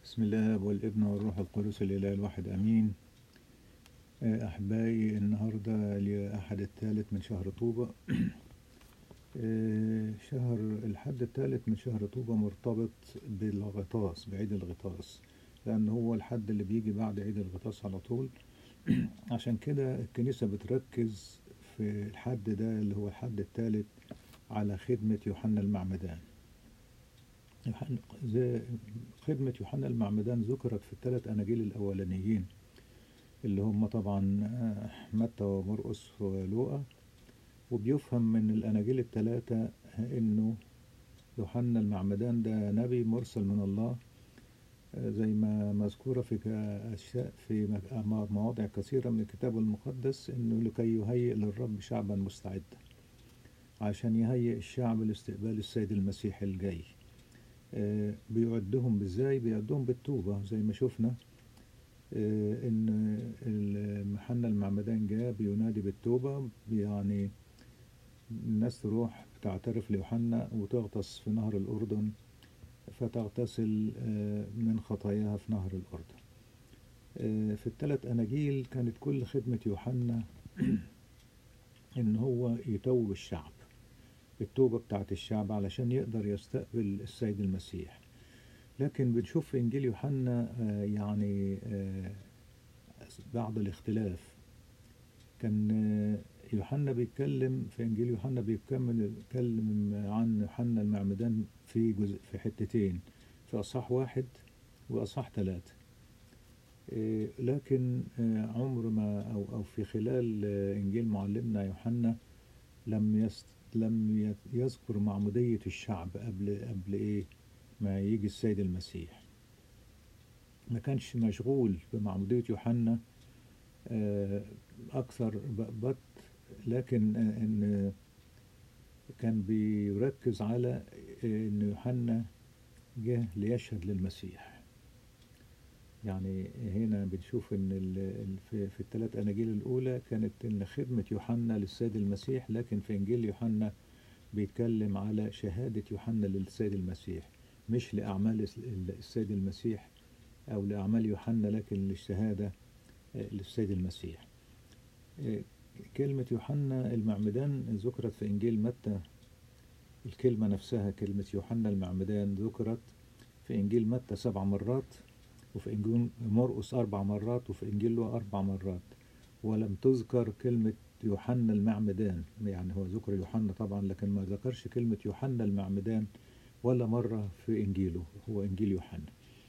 بسم الله والابن والروح القدس الإله الواحد أمين. أحبائي، النهاردة لأحد الثالث من شهر طوبة. شهر الحد الثالث من شهر طوبة مرتبط بالغطاس، بعيد الغطاس، لأن هو الحد اللي بيجي بعد عيد الغطاس على طول. عشان كده الكنيسة بتركز في الحد ده اللي هو الحد الثالث على خدمة يوحنا المعمدان. خدمة يوحنا المعمدان ذكرت في الثلاث أناجيل الأولانيين اللي هم طبعا متى ومرقس ولوقا، وبيفهم من الأناجيل الثلاثة إنه يوحنا المعمدان ده نبي مرسل من الله، زي ما مذكورة في مواضع كثيرة من الكتاب المقدس، إنه لكي يهيئ للرب شعبا مستعدا، عشان يهيئ الشعب لاستقبال السيد المسيح الجاي. بيعدهم ازاي؟ بيعدهم بالتوبة، زي ما شفنا ان يوحنا المعمدان جاء بينادي بالتوبة، يعني الناس تروح تعترف ليوحنا وتغطس في نهر الأردن، فتغتسل من خطاياها في نهر الأردن. في الثلاث أناجيل كانت كل خدمة يوحنا إن هو يتوب الشعب، التوبة بتاعت الشعب علشان يقدر يستقبل السيد المسيح. لكن بنشوف في إنجيل يوحنا يعني بعض الاختلاف. كان يوحنا بيتكلم في إنجيل يوحنا بيتكلم عن يوحنا المعمدان في حتتين، في أصحاح 1 وأصحاح 3. لكن عمر ما أو في خلال إنجيل معلمنا يوحنا لم يذكر معمودية الشعب قبل إيه ما يجي السيد المسيح. ما كانش مشغول بمعمودية يوحنا أكثر لكن إن كان بيركز على إن يوحنا جه ليشهد للمسيح. يعني هنا بنشوف إن في الثلاث أناجيل الأولى كانت إن خدمة يوحنا للسيد المسيح، لكن في إنجيل يوحنا بيتكلم على شهادة يوحنا للسيد المسيح، مش لأعمال السيد المسيح أو لأعمال يوحنا، لكن للشهادة للسيد المسيح. كلمة يوحنا المعمدان ذكرت في إنجيل متى، الكلمة نفسها كلمة يوحنا المعمدان ذكرت في إنجيل متى 7 مرات، وفي إنجيل مرقس 4 مرات، وفي إنجيل لوقا 4 مرات، ولم تذكر كلمة يوحنا المعمدان. يعني هو ذكر يوحنا طبعا، لكن ما ذكرش كلمة يوحنا المعمدان ولا مرة في إنجيله، هو إنجيل يوحنا.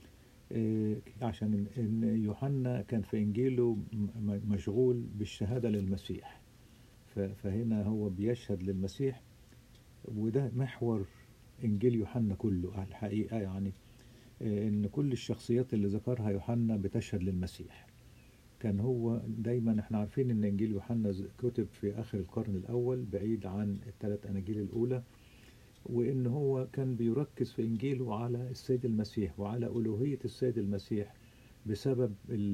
عشان إن يوحنا كان في إنجيله مشغول بالشهادة للمسيح، فهنا هو بيشهد للمسيح، وده محور إنجيل يوحنا كله الحقيقة. يعني إن كل الشخصيات اللي ذكرها يوحنا بتشهد للمسيح. كان هو دايما، احنا عارفين إن إنجيل يوحنا كتب في آخر القرن الأول بعيد عن الثلاث أناجيل الأولى، وإن هو كان بيركز في إنجيله على السيد المسيح وعلى ألوهية السيد المسيح بسبب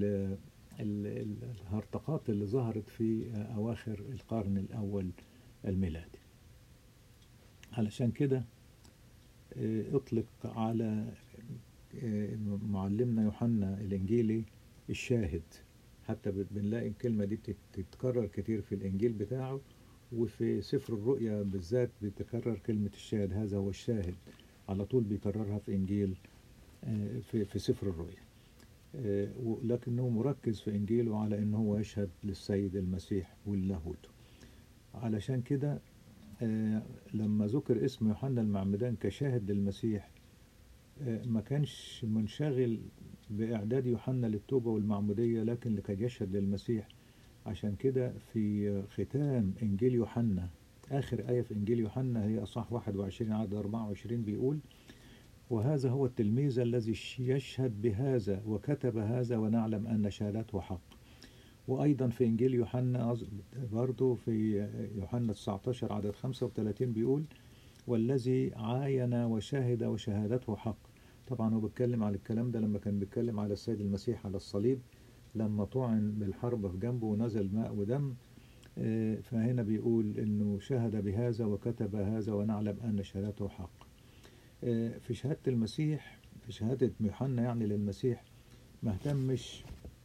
الهرطقات اللي ظهرت في أواخر القرن الأول الميلادي. علشان كده أطلق على معلمنا يوحنا الإنجيلي الشاهد. حتى بنلاقي الكلمة دي بتتكرر كتير في الإنجيل بتاعه، وفي سفر الرؤيا بالذات بتكرر كلمة الشاهد، هذا هو الشاهد، على طول بيكررها في إنجيل في سفر الرؤيا. لكنه مركز في إنجيله على أنه هو يشهد للسيد المسيح واللاهوت. علشان كده لما ذكر اسم يوحنا المعمدان كشاهد للمسيح، ما كانش منشغل بإعداد يوحنا للتوبة والمعمودية، لكن لكي يشهد للمسيح. عشان كده في ختام إنجيل يوحنا، آخر آية في إنجيل يوحنا هي أصحاح 21 عدد 24، بيقول: وهذا هو التلميذ الذي يشهد بهذا وكتب هذا ونعلم أن شهادته حق. وأيضا في إنجيل يوحنا برضو في يوحنا 19 عدد 35 بيقول: والذي عاين وشاهد وشهادته حق. طبعا هو بيتكلم على الكلام ده لما كان بيتكلم على السيد المسيح على الصليب، لما طعن بالحربة في جنبه ونزل ماء ودم. فهنا بيقول انه شهد بهذا وكتب هذا ونعلم ان شهادته حق. في شهادة المسيح في شهادة يوحنا يعني للمسيح ما اهتمش.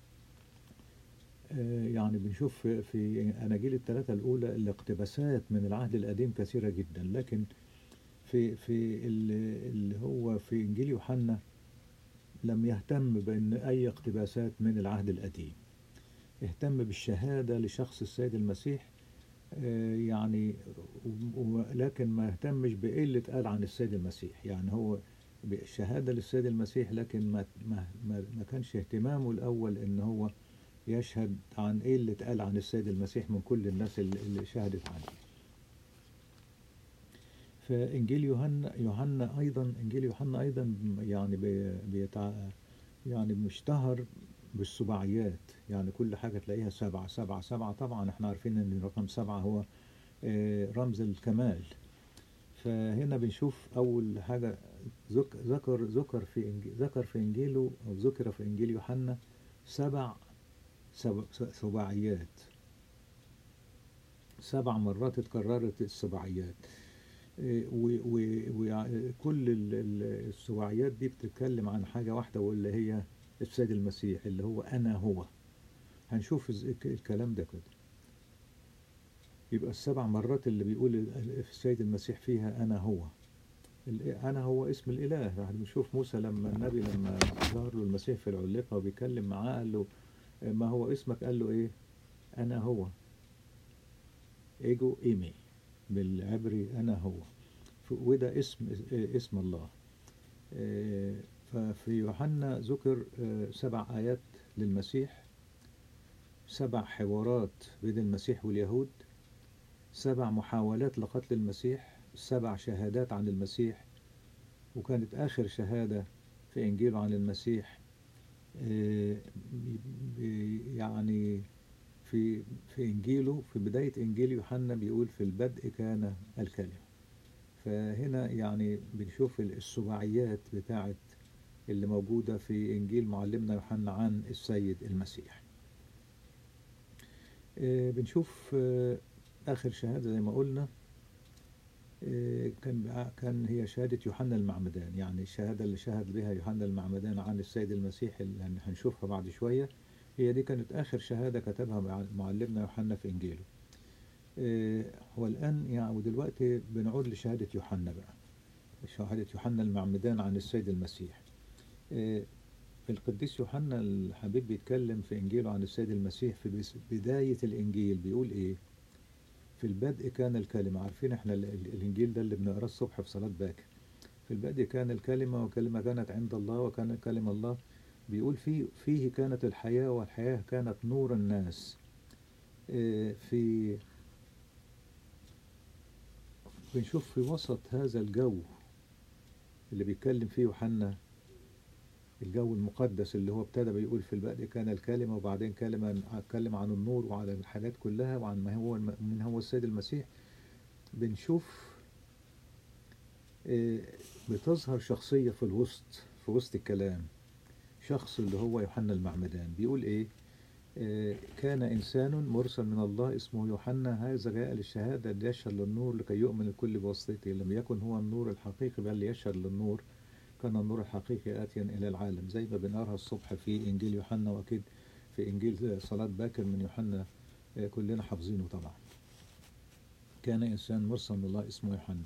يعني بنشوف في أناجيل الثلاثة الأولى الاقتباسات من العهد القديم كثيرة جدا، لكن في اللي هو في إنجيل يوحنا لم يهتم بأن أي اقتباسات من العهد القديم، اهتم بالشهادة لشخص السيد المسيح. يعني لكن ما اهتمش بإيه اللي اتقال عن السيد المسيح. يعني هو شهادة للسيد المسيح، لكن ما كانش اهتمامه الأول إن هو يشهد عن إيه اللي اتقال عن السيد المسيح من كل الناس اللي شهدت عنه. فإنجيل إنجيل يوحنا أيضا يعني يعني مشتهر بالسباعيات. يعني كل حاجة تلاقيها 7 7 7. طبعا احنا عارفين ان رقم 7 هو رمز الكمال. فهنا بنشوف أول حاجة ذكر في إنجيله، أو ذكر في إنجيل يوحنا 7 سباعيات. 7 مرات اتكررت السباعيات. وكل السباعيات دي بتتكلم عن حاجة واحدة، واللي هي السيد المسيح، اللي هو أنا هو. هنشوف الكلام ده كده. يبقى ال7 مرات اللي بيقول السيد المسيح فيها أنا هو. أنا هو اسم الإله. بنشوف موسى لما ظهر له المسيح في العليقة وبيكلم معاه، قال له ما هو اسمك؟ قال له إيه؟ أنا هو. إيجو إيمي بالعبري، أنا هو. وده اسم الله. ففي يوحنا ذكر 7 آيات للمسيح، 7 حوارات بين المسيح واليهود، 7 محاولات لقتل المسيح، 7 شهادات عن المسيح. وكانت آخر شهادة في إنجيله عن المسيح يعني في إنجيله، في بداية إنجيل يوحنا بيقول في البدء كان الكلمة. فهنا يعني بنشوف السباعيات بتاعت اللي موجودة في إنجيل معلمنا يوحنا عن السيد المسيح. بنشوف آخر شهادة زي ما قلنا كان هي شهادة يوحنا المعمدان. يعني الشهادة اللي شهد بها يوحنا المعمدان عن السيد المسيح اللي هنشوفها بعد شوية، هي دي كانت آخر شهادة كتبها معلمنا يوحنا في إنجيله. والآن يعني ودلوقتي بنعود لشهادة يوحنا بقى، شهادة يوحنا المعمدان عن السيد المسيح. القديس يوحنا الحبيب بيتكلم في إنجيله عن السيد المسيح في بداية الإنجيل. بيقول إيه؟ في البدء كان الكلمة. عارفين احنا الإنجيل ده اللي بنقراه الصبح في صلاة باكر. في البدء كان الكلمة، وكلمة كانت عند الله، وكان كلمة الله. بيقول فيه كانت الحياة، والحياة كانت نور الناس. بنشوف في وسط هذا الجو اللي بيتكلم فيه يوحنا، الجو المقدس اللي هو ابتدى بيقول في البدء كان الكلمة، وبعدين اتكلم عن النور وعن الحاجات كلها وعن ما هو من هو السيد المسيح. بنشوف بتظهر شخصية في وسط الكلام. شخص اللي هو يوحنا المعمدان. بيقول ايه؟ كان إنسان مرسل من الله اسمه يوحنا، هذا جاء للشهادة ليشهد للنور لكي يؤمن الكل بواسطته. لم يكن هو النور الحقيقي بل ليشهد للنور. كان النور الحقيقي آتيا إلى العالم، زي ما بنقراها الصبح في إنجيل يوحنا، وأكيد في إنجيل صلاة باكر من يوحنا كلنا حافظينه طبعا. كان إنسان مرسل من الله اسمه يوحنا.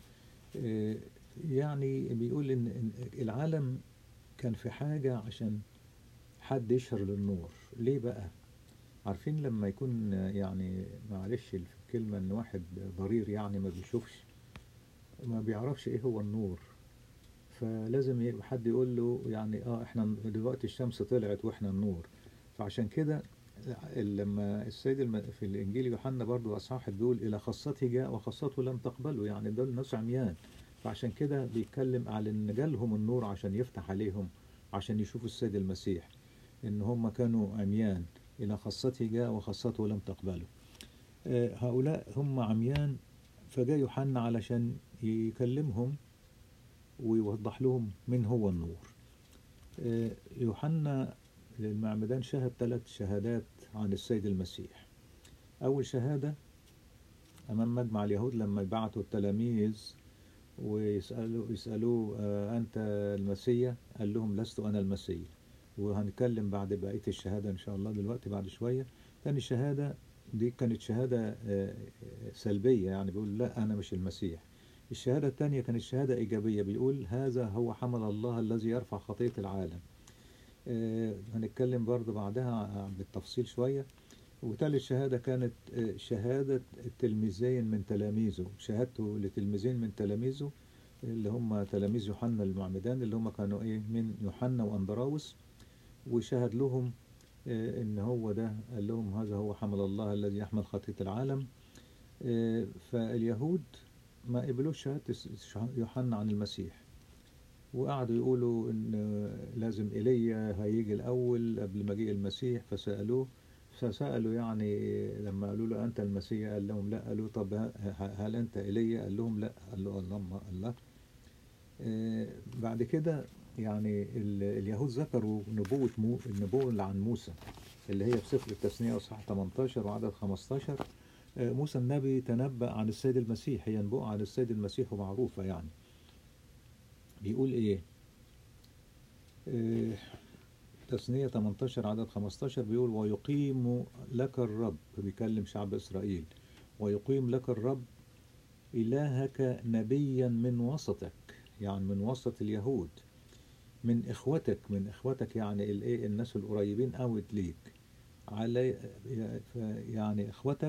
يعني بيقول إن العالم كان في حاجة عشان حد يشهر للنور. ليه بقى؟ عارفين لما يكون يعني معلش الكلمة إن واحد ضرير يعني ما بيشوفش، ما بيعرفش إيه هو النور، فلازم حد يقول له يعني احنا دلوقتي الشمس طلعت واحنا النور. فعشان كده لما السيد في الانجيل يوحنا برضو اصحاح بيقول الى خاصته جاء وخاصته لم تقبله. يعني دول ناس عميان، فعشان كده بيتكلم على ان جالهم النور عشان يفتح عليهم، عشان يشوفوا السيد المسيح، ان هم كانوا عميان. الى خاصته جاء وخاصته لم تقبله. هؤلاء هم عميان، فجاء يوحنا علشان يكلمهم ويوضح لهم من هو النور. يوحنا المعمدان شهد 3 شهادات عن السيد المسيح. أول شهادة أمام مجمع اليهود لما بعتوا التلاميذ يسألوه أنت المسيح؟ قال لهم لست أنا المسيح. وهنتكلم بعد بقية الشهادة إن شاء الله دلوقتي بعد شوية. تاني شهادة دي كانت شهادة سلبية، يعني بيقول لا أنا مش المسيح. الشهادة التانية كانت شهادة إيجابية، بيقول هذا هو حمل الله الذي يرفع خطية العالم. هنتكلم برضه بعدها بالتفصيل شوية. وتالت شهادة كانت شهادة التلميذين من تلاميذه، شهادته لتلميذين من تلاميذه اللي هم تلاميذ يوحنا المعمدان، اللي هم كانوا من يوحنا وأندراوس. وشهد لهم إن هو ده، قال لهم هذا هو حمل الله الذي يحمل خطية العالم. فاليهود ما قبلوش شهادة يوحنا عن المسيح، وقعدوا يقولوا إن لازم إيليا هيجي الأول قبل مجيء المسيح. فسألوا يعني لما قالوا له أنت المسيح؟ قال لهم لا. قالوا طب هل أنت إيليا؟ قال لهم لا. قال له الله. بعد كده يعني اليهود ذكروا النبوة اللي عن موسى، اللي هي في سفر التثنية اصحاح 18 وعدد 15. موسى النبي تنبأ عن السيد المسيح، هي نبوءة عن السيد المسيح ومعروفة يعني. بيقول ايه؟ تثنية 18 عدد 15 بيقول ويقيم لك الرب، بيكلم شعب إسرائيل، ويقيم لك الرب إلهك نبيا من وسطك، يعني من وسط اليهود، من إخوتك يعني الإيه، الناس القريبين قوي ليك، علي يعني إخوتك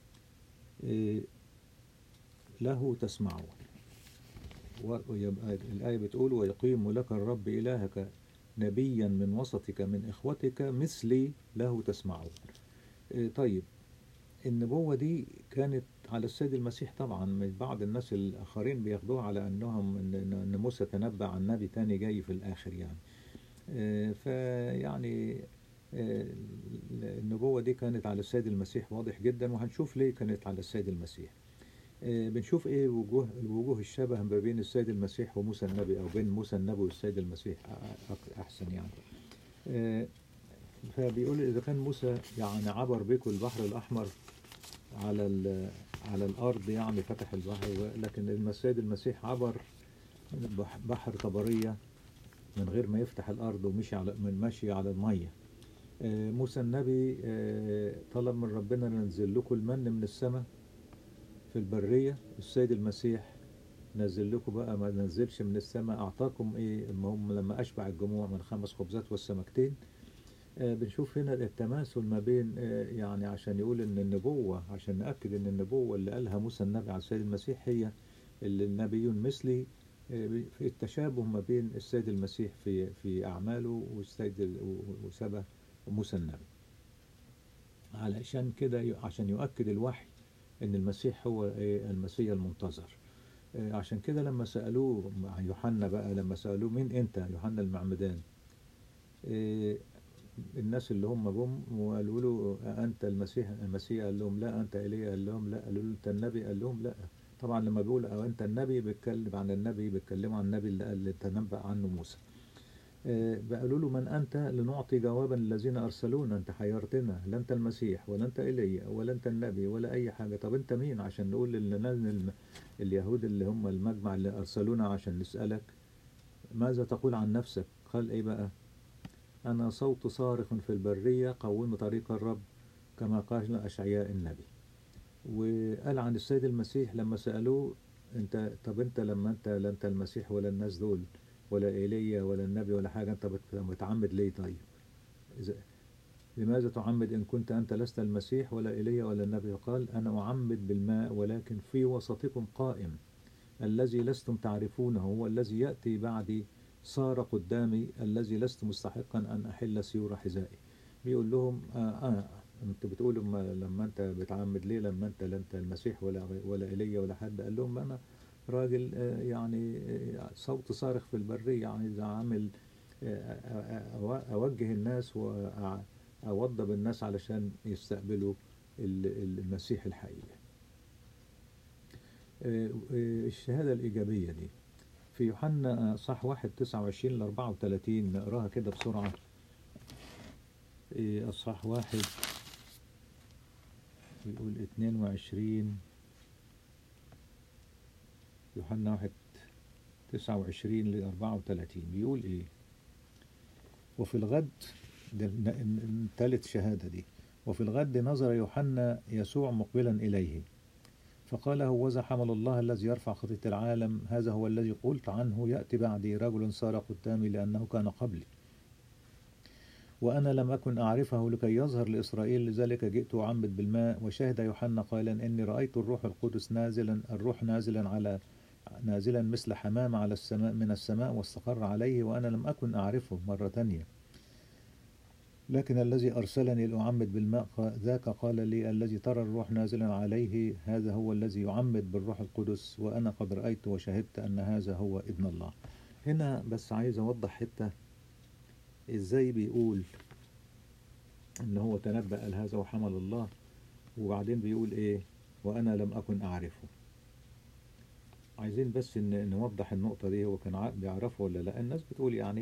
له تسمعون. ويبقى الآية بتقول ويقيم لك الرب إلهك نبيا من وسطك من إخوتك مثلي له تسمعون. طيب النبوة دي كانت على السيد المسيح طبعا. من بعض الناس الآخرين بياخدوها على أنهم إن موسى تنبأ عن نبي تاني جاي في الآخر يعني. فيعني النبوة دي كانت على السيد المسيح واضح جدا، وهنشوف ليه كانت على السيد المسيح. بنشوف ايه الوجوه الشبه ما بين السيد المسيح وموسى النبي، او بين موسى النبي والسيد المسيح احسن يعني. فبيقول اذا كان موسى يعني عبر بكم البحر الاحمر على الارض، يعني فتح البحر، لكن السيد المسيح عبر بحر طبرية من غير ما يفتح الارض، ومشي ماشي على المية. موسى النبي طلب من ربنا ننزل لكم المن من السماء في البرية. السيد المسيح نزل لكم بقى، ما نزلش من السماء، أعطاكم إيه؟ هم لما أشبع الجموع من 5 خبزات والسمكتين. بنشوف هنا التماثل ما بين يعني عشان يقول إن النبوة، عشان نأكد إن النبوة اللي قالها موسى النبي على السيد المسيح هي اللي النبي مثلي، في التشابه ما بين السيد المسيح في أعماله وشبه موسى النبي. علشان كده عشان يؤكد الوحي ان المسيح هو المسيح المنتظر. عشان كده لما سألوه عن يوحنا بقى، لما سألوه مين انت يوحنا المعمدان، الناس اللي هم جم وقالوا له انت المسيح قال لهم لا. انت ايليا قال لهم لا. قالوا له انت النبي قال لهم لا. طبعا لما بيقول او انت النبي بيتكلم عن النبي، بيتكلموا عن النبي اللي تنبأ عنه موسى. بقالوا له من أنت لنعطي جوابا الذين أرسلونا؟ أنت حيرتنا، لا أنت المسيح ولا أنت إيليا ولا أنت النبي ولا أي حاجة. طب أنت مين عشان نقول اليهود اللي هم المجمع اللي أرسلونا عشان نسألك ماذا تقول عن نفسك؟ قال إيه بقى؟ أنا صوت صارخ في البرية قوموا طريق الرب كما قال أشعياء النبي. وقال عن السيد المسيح لما سألوه أنت، طب أنت لما أنت لا أنت المسيح ولا الناس دول ولا إيليا ولا النبي ولا حاجة، أنت بتعمد ليه طيب؟ لماذا تعمد إن كنت أنت لست المسيح ولا إيليا ولا النبي؟ قال أنا أعمد بالماء، ولكن في وسطكم قائم الذي لستم تعرفونه، هو الذي يأتي بعدي صار قدامي الذي لست مستحقا أن أحل سيور حذائي. بيقول لهم أنتوا بتقولوا لما أنت بتعمد ليه لما أنت لا أنت المسيح ولا إيليا ولا حد؟ قال لهم أنا راجل يعني صوت صارخ في البرية، يعني إذا عامل أوجه الناس وأوضب الناس علشان يستقبلوا المسيح الحقيقي. الشهادة الإيجابية دي في يوحنا صح 1:29 ل 34، نقراها كده بسرعة. أصحاح 1 بيقول 22، يوحنا 29 ل 34 بيقول إيه؟ وفي الغد، ده ثالث شهادة دي. وفي الغد نظر يوحنا يسوع مقبلا إليه فقال: هوذا حمل الله الذي يرفع خطية العالم، هذا هو الذي قلت عنه يأتي بعدي رجل صار قدامي لأنه كان قبلي وأنا لم أكن أعرفه لكي يظهر لإسرائيل، لذلك جئت أعمد بالماء. وشهد يوحنا قائلا: إني رأيت الروح القدس نازلا مثل حمام على السماء من السماء واستقر عليه، وأنا لم أكن أعرفه مرة تانية، لكن الذي أرسلني لأعمد بالماء ذاك قال لي: الذي ترى الروح نازلا عليه هذا هو الذي يعمد بالروح القدس، وأنا قد رأيت وشهدت أن هذا هو ابن الله. هنا بس عايز أوضح حتة، إزاي بيقول إن هو تنبأ هذا وحمل الله، وبعدين بيقول إيه؟ وأنا لم أكن أعرفه. عايزين بس نوضح النقطة دي، هو كان بيعرفه ولا لا؟ الناس بتقول يعني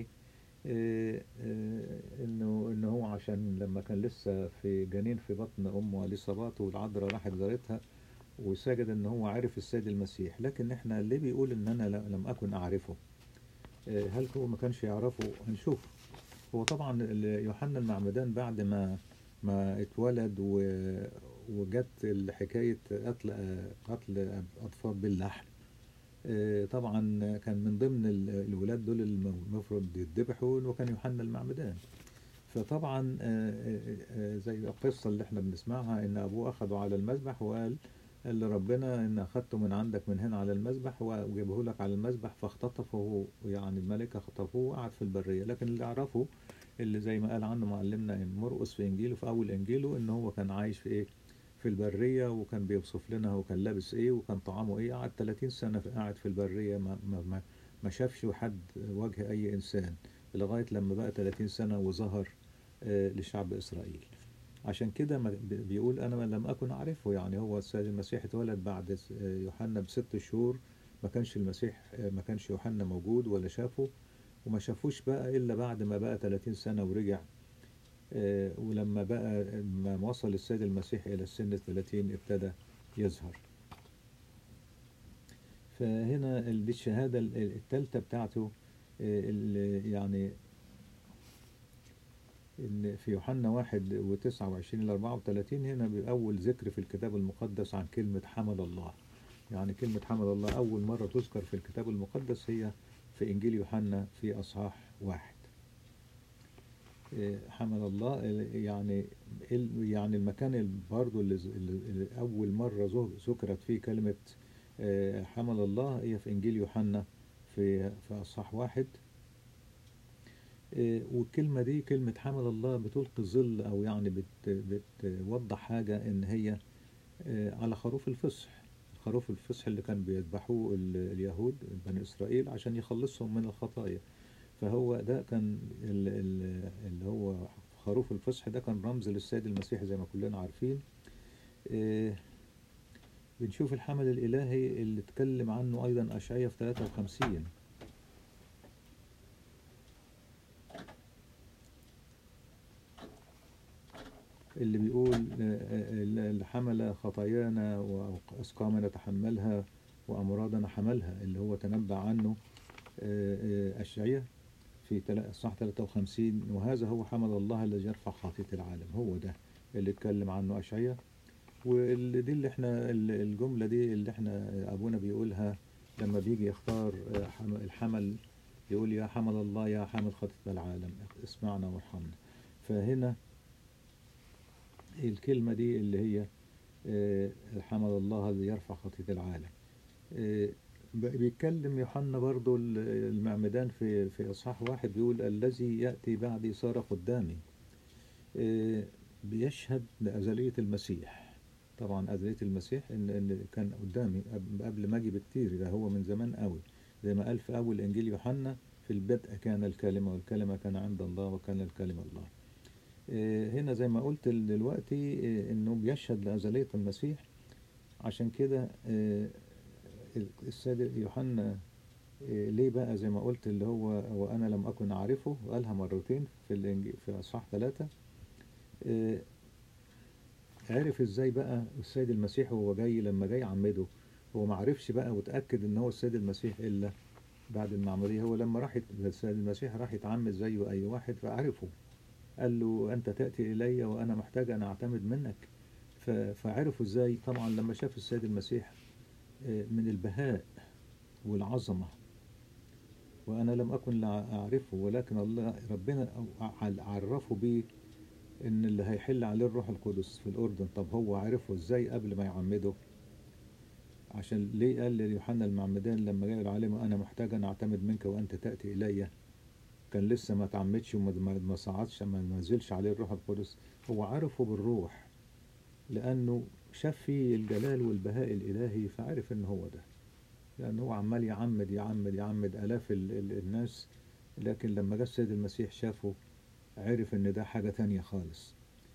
إنه هو عشان لما كان لسه في جنين في بطن أمه اليصابات والعذراء راحت زارتها وسجد إن هو عارف السيد المسيح، لكن إحنا اللي بيقول إن أنا لم أكن أعرفه، هل هو ما كانش يعرفه؟ هنشوف. هو طبعا يوحنا المعمدان بعد ما اتولد وجت الحكاية قتل أطفال باللحم، طبعا كان من ضمن الولاد دول المفروض يذبحوا وكان يوحنا المعمدان. فطبعا زي القصة اللي احنا بنسمعها ان ابوه اخده على المذبح وقال لربنا ان اخدته من عندك من هنا على المذبح وجيبه لك على المذبح، فاختطفه يعني الملكة خطفوه وقعد في البرية. لكن اللي اعرفه اللي زي ما قال عنه معلمنا مرقس في انجيله في اول انجيله ان هو كان عايش في ايه، في البرية، وكان بيوصف لنا هو كان لابس ايه وكان طعامه ايه. قعد 30 سنة قاعد في البرية، ما شافش حد وجه اي انسان لغاية لما بقى 30 سنة وظهر لشعب إسرائيل. عشان كده بيقول أنا لم أكن أعرفه، يعني هو السيد المسيح اتولد بعد يوحنا ب6 شهور، ما كانش المسيح ما كانش يوحنا موجود ولا شافه، وما شافوش بقى إلا بعد ما بقى 30 سنة ورجع. ولما بقى ما وصل السيد المسيح إلى السن 30 ابتدى يظهر. فهنا دي الشهادة الثالثة بتاعته، يعني إن في يوحنا 1:29 ل 34 هنا بأول ذكر في الكتاب المقدس عن كلمة حمل الله. يعني كلمة حمل الله أول مرة تذكر في الكتاب المقدس هي في إنجيل يوحنا في أصحاح 1. حمل الله يعني المكان برضو اللي أول مرة ذكرت فيه كلمة حمل الله هي في إنجيل يوحنا في أصحاح 1. والكلمة دي كلمة حمل الله بتلقي الظل، أو يعني بتوضح حاجة إن هي على خروف الفصح. خروف الفصح اللي كان بيذبحوه اليهود بني إسرائيل عشان يخلصهم من الخطايا. فهو ده كان اللي هو خروف الفصح ده كان رمز للسيد المسيح زي ما كلنا عارفين. بنشوف الحمل الإلهي اللي اتكلم عنه أيضا أشعياء في 53، اللي بيقول اللي حمل خطايانا وأسقامنا تحملها وأمراضنا حملها، اللي هو تنبأ عنه أشعياء في صح 53. وهذا هو حمل الله الذي يرفع خطية العالم، هو ده اللي اتكلم عنه أشعياء. ودي اللي احنا الجملة دي اللي احنا أبونا بيقولها لما بيجي يختار الحمل، يقول يا حمل الله يا حامل خطية العالم اسمعنا وارحمنا. فهنا الكلمة دي اللي هي حمل الله الذي يرفع خطية العالم. بيتكلم يوحنا برضو المعمدان في إصحاح 1 بيقول الذي يأتي بعدي صار قدامي. بيشهد لأزلية المسيح. طبعا أزلية المسيح إن كان قدامي قبل ما أجي بكتير، ده هو من زمان قوي، زي ما قال في أول إنجيل يوحنا في البدء كان الكلمة والكلمة كان عند الله وكان الكلمة الله. هنا زي ما قلت دلوقتي إنه بيشهد لأزلية المسيح. عشان كده السيد يوحنا ليه بقى زي ما قلت اللي هو وأنا لم أكن أعرفه، وقالها مرتين في الإنجيل في أصحاح 3. عرف إزاي بقى السيد المسيح وهو جاي لما جاي عمده، هو ما عرفش بقى وتأكد إن هو السيد المسيح إلا بعد المعمودية. هو لما راح السيد المسيح راح يتعمد زيه أي واحد فعرفه، قال له أنت تأتي إلي وأنا محتاج أن أعتمد منك. فعرفوا إزاي؟ طبعا لما شاف السيد المسيح من البهاء والعظمة، وأنا لم أكن لا أعرفه ولكن الله ربنا عرفه بيه إن اللي هيحل عليه الروح القدس في الأردن. طب هو عرفه إزاي قبل ما يعمده؟ عشان ليه قال ليوحنا المعمدان لما جاء العالم أنا محتاج أن أعتمد منك وأنت تأتي إلي؟ كان لسه ما تعمدش وما صعدش، ما نزلش عليه الروح القدس. هو عرفه بالروح لأنه شاف فيه الجلال والبهاء الإلهي، فعرف إن هو ده. لأنه هو عمال يعمد يعمد يعمد آلاف الناس، لكن لما جه السيد المسيح شافه عرف إن ده حاجة تانية خالص.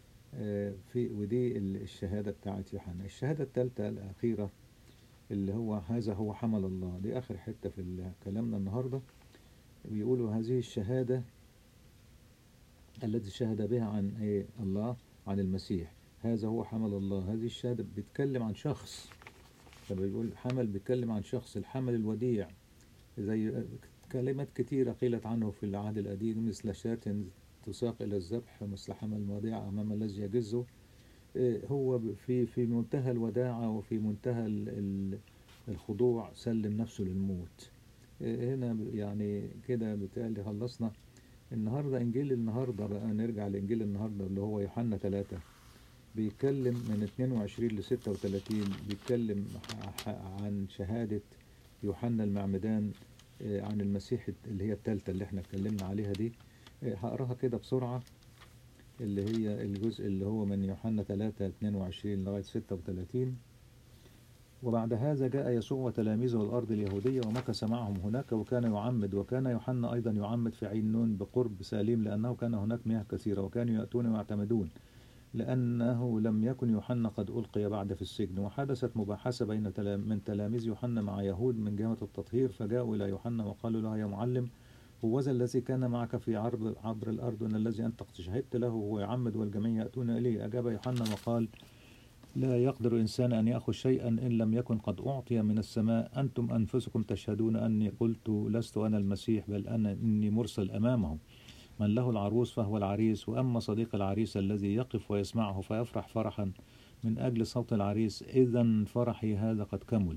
ودي الشهادة بتاعت يوحنا. الشهادة الثالثة الأخيرة اللي هو هذا هو حمل الله، دي آخر حتة في كلامنا النهاردة. بيقولوا هذه الشهادة التي شهد بها عن الله، عن المسيح، هذا هو حمل الله. هذه الشهادة بتتكلم عن شخص، لما بيقول حمل بيتكلم عن شخص، الحمل الوديع. زي كلمات كتيرة قيلت عنه في العهد القديم، مثل شاة تساق إلى الذبح، مثل حمل وديع أمام الذي يجزه. هو في منتهى الوداعة وفي منتهى الخضوع سلم نفسه للموت. هنا يعني كده بالتالي خلصنا النهاردة. إنجيل النهاردة بقى، نرجع لإنجيل النهاردة اللي هو يوحنا 3، بيتكلم من 22 ل 36، بيتكلم عن شهادة يوحنا المعمدان عن المسيح اللي هي الثالثة اللي احنا اتكلمنا عليها دي. هقراها كده بسرعة، اللي هي الجزء اللي هو من يوحنا 3 22 لغاية 36. وبعد هذا جاء يسوع وتلاميذه الأرض اليهودية ومكث معهم هناك وكان يعمد. وكان يوحنا أيضا يعمد في عين نون بقرب ساليم، لأنه كان هناك مياه كثيرة وكانوا يأتون ويعتمدون، لأنه لم يكن يوحنا قد ألقي بعد في السجن. وحدثت مباحثة بين من تلاميذ يوحنا مع يهود من جهة التطهير، فجاءوا إلى يوحنا وقالوا له يا معلم، هوذا الذي كان معك في عبر الأردن الذي أنت شهدت له هو يعمد والجميع يأتون إليه. أجاب يوحنا وقال لا يقدر إنسان أن يأخذ شيئا إن لم يكن قد أعطي من السماء. أنتم أنفسكم تشهدون أني قلت لست أنا المسيح بل إني مرسل أمامه. من له العروس فهو العريس، وأما صديق العريس الذي يقف ويسمعه فيفرح فرحا من أجل صوت العريس، إذن فرحي هذا قد كمل.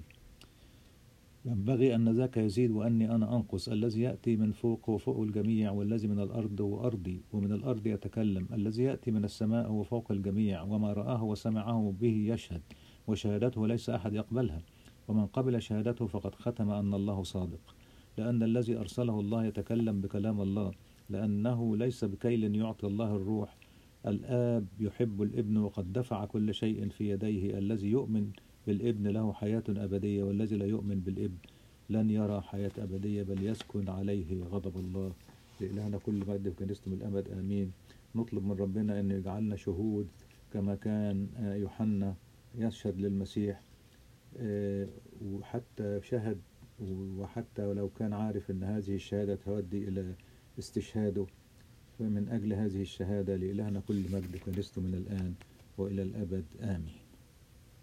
ينبغي أن ذاك يزيد وأني أنا أنقص. الذي يأتي من فوق هو فوق الجميع، والذي من الأرض هو أرضي ومن الأرض يتكلم. الذي يأتي من السماء هو فوق الجميع، وما رآه وسمعه به يشهد، وشهادته ليس أحد يقبلها. ومن قبل شهادته فقد ختم أن الله صادق، لأن الذي أرسله الله يتكلم بكلام الله، لأنه ليس بكيل يعطي الله الروح. الآب يحب الابن وقد دفع كل شيء في يديه. الذي يؤمن بالابن له حياة أبدية، والذي لا يؤمن بالابن لن يرى حياة أبدية بل يسكن عليه غضب الله. لإلهنا كل مجد في كنيسته من الأبد آمين. نطلب من ربنا أن يجعلنا شهود كما كان يوحنا يشهد للمسيح، وحتى شهد، وحتى ولو كان عارف أن هذه الشهادة تؤدي إلى استشهاده، فمن أجل هذه الشهادة لإلهنا كل مجد في كنيسته من الآن وإلى الأبد آمين.